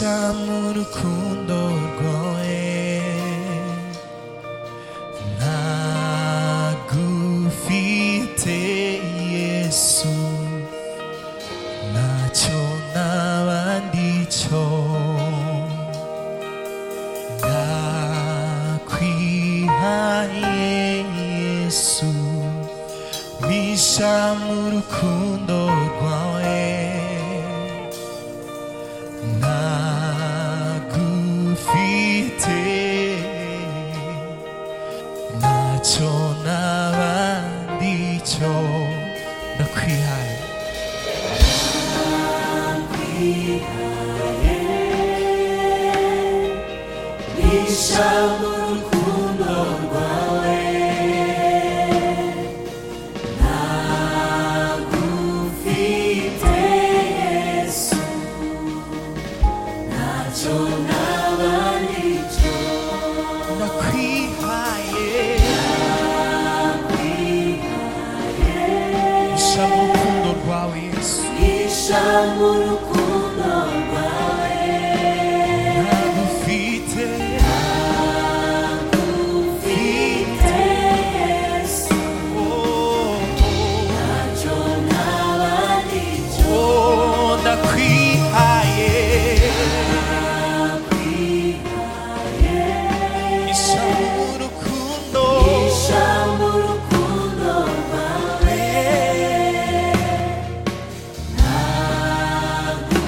mu rukundo rwawe ntagufite Yesu ntacyo naba ndicyo ndakwihaye Yesu bisha mu rukundo rwawe ntagufite ntacyo naba ndicyo ndakwihaye bisha mu rukundo rwawe ntagufite Yesu ntacyo naba ndicyo ndakwihaye bisha mu rukundo rwawe Yesu bisha mu rukundo rwawe ntagufite Yesu ntacyo naba ndicyo ndakwihaye bisha mu rukundo rwawe ntagufite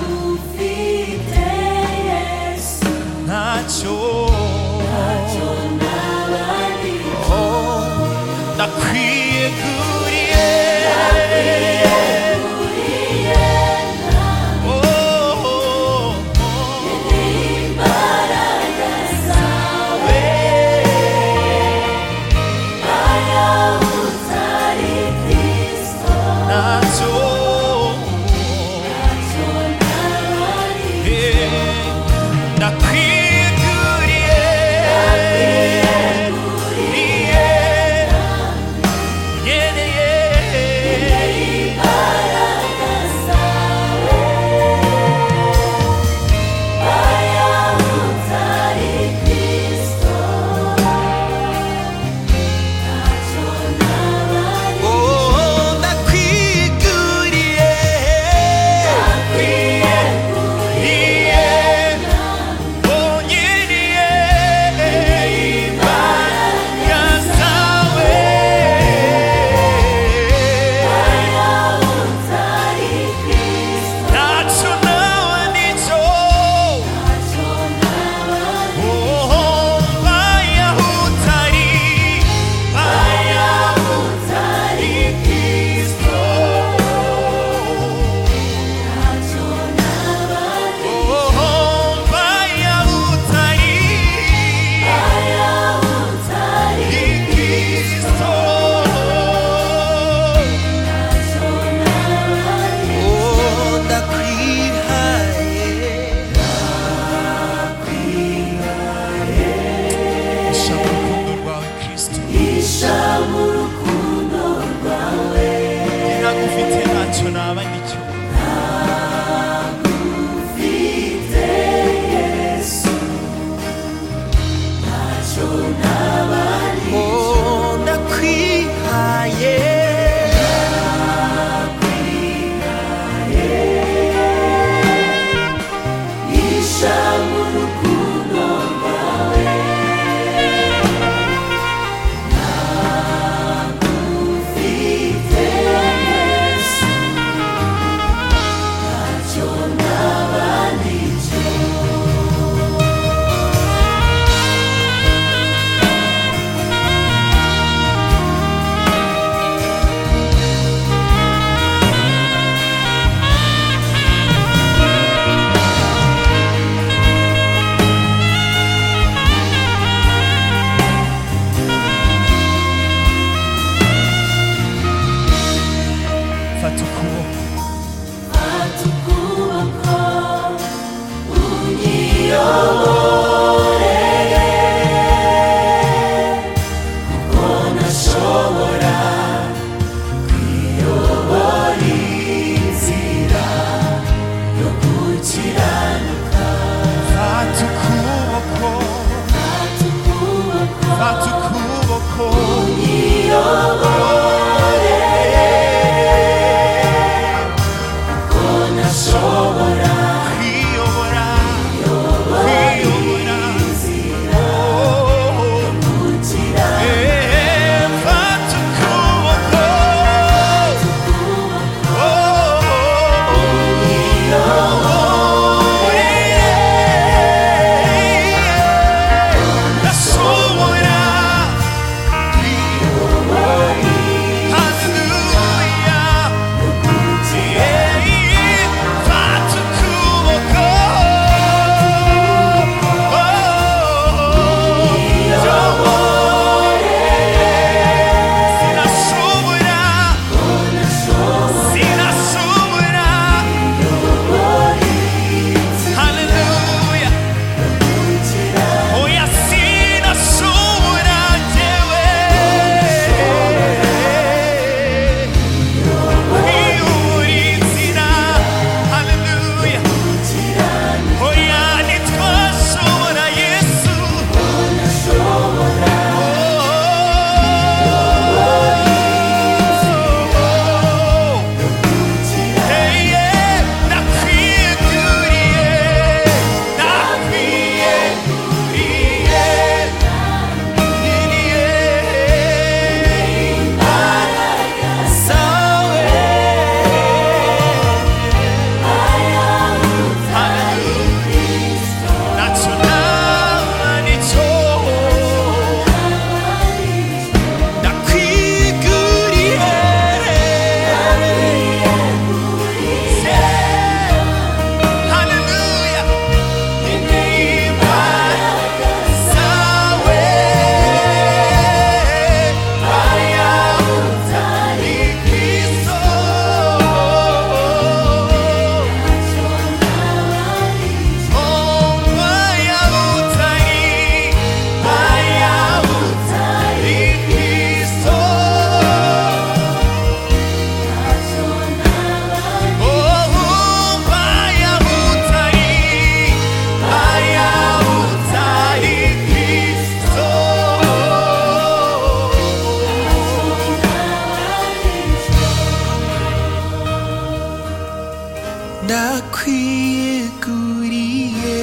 ndakwiyeguriye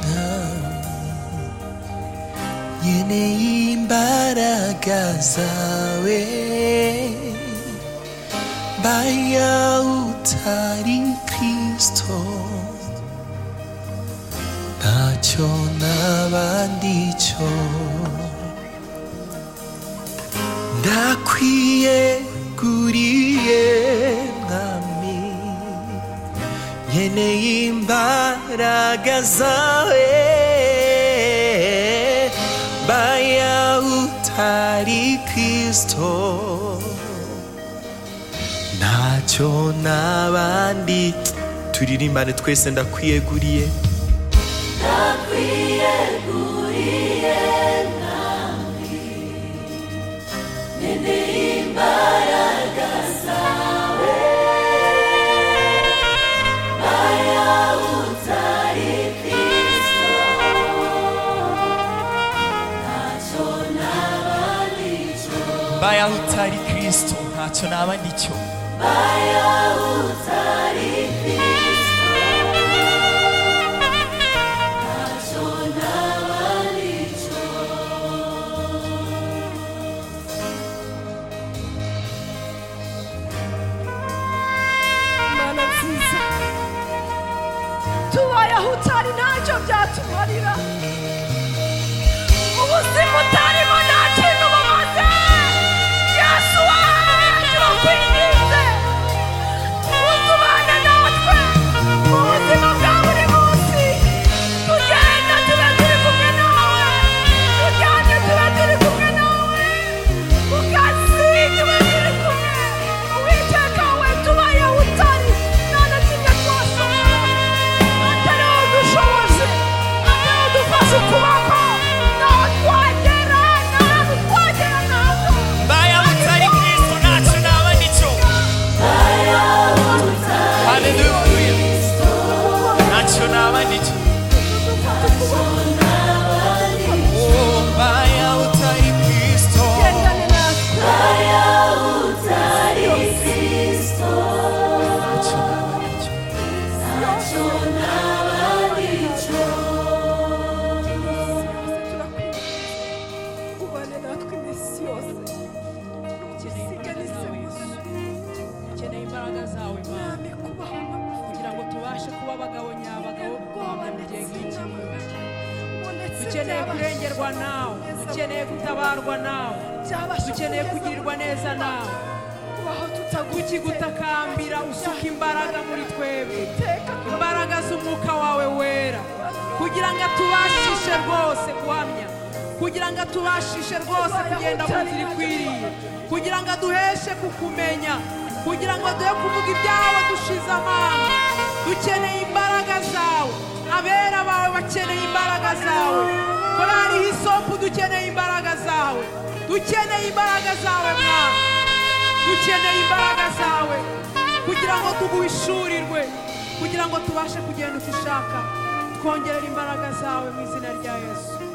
nkeneye imbaraga zawe mbaya utari Kristo ntacyo naba ndicyo ndakwiyeguriye mwami nkeneye imbaraga zawe mbaya utari Kristo ntacyo naba ndi turirimbane twese ndakwiyeguriye ndakwiyeguriye mwami nkeneye imbaraga zawe mbaya utari Kristo ntacyo naba ndicyo mbaya utari Kristo ntacyo naba ndicyo mbaya utari Kristo ntacyo naba ndicyo Mana nziza tubaye aho utari ntacyo byatumarira ubuzima utarimo nta kintu bumaze Yesu wawe turakwinginze uzubane natwe mu buzima bwa buri munsi tugenda tube turi kumwe nawe tujyane tube turi kumwe nawe mu kazi tube turi kumwe Uwiteka we tubaye aho utari nta na kimwe twashobora atari wowe udushoboje atari wowe udufashe ukuboko ntaho twagera ntaho twagera ntabwo mbaya utari Kristo ntacyo naba ndicyo mbaya utari haleluya Kristo ntacyo naba ndicyo ntacyo naba ndicyo mbaya utari Kristo gendane natwe mbaya utari Kristo ntacyo naba ndicyo ntacyo naba ndicyo ubane natwe iminsi yose dukeneye imbaraga zawe Mana mwami kubaho kugira ngo tubashe kuba abagabo nyabagabo ubwoba mu gihe ndetse nk'iki ndetse dukeneye kurengerwa nawe dukeneye gutabarwa nawe dukeneye kugirirwa neza nawe kubaho tutagukize tukigutakambira usuka imbaraga muri twebwe iteka imbaraga z'umwuka wawe wera kugira ngo atubashishe rwose guhamya kugira ngo atubashishe rwose kugenda mu nzira ikwiriye kugira ngo aduheshe kukumenya kugira ngo duhe kuvuga ibyawe dushize amanga dukeneye imbaraga zawe abera bawe bakeneye imbaraga zawe korari hisopu dukeneye imbaraga zawe dukeneye imbaraga zawe mwana dukeneye imbaraga zawe kugira ngo tuguhishurirwe kugira ngo tubashe kugenda uko ushaka twongerera imbaraga zawe mu izina rya Yesu